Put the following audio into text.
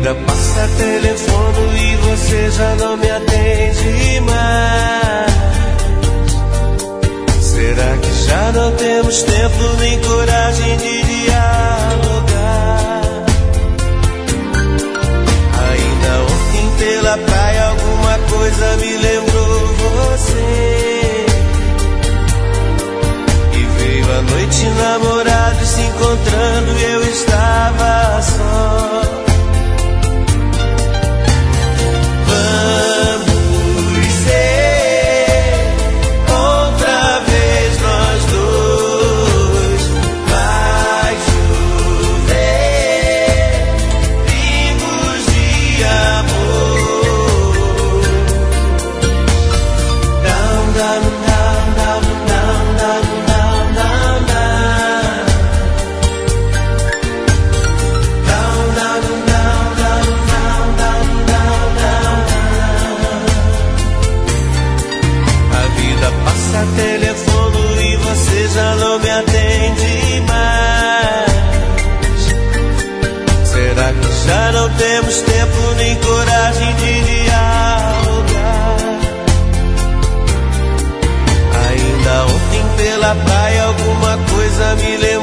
vida passa, telefono e você já não me atende mais. Será que já não temos tempo nem coragem de dialogar? Ainda ontem pela praia alguma coisa me lembrou você. E veio a noite, namorados se encontrando e eu estava só. Vamos ser outra vez nós dois. Vai chover pingos de amor. Down, down, down, down, down, down, down, down, down, down, down, down, down, down, down. A vida passa, telefono e você já não me atende mais. Será que já não temos tempo nem coragem de dialogar? Ainda ontem pela praia alguma coisa me lembrou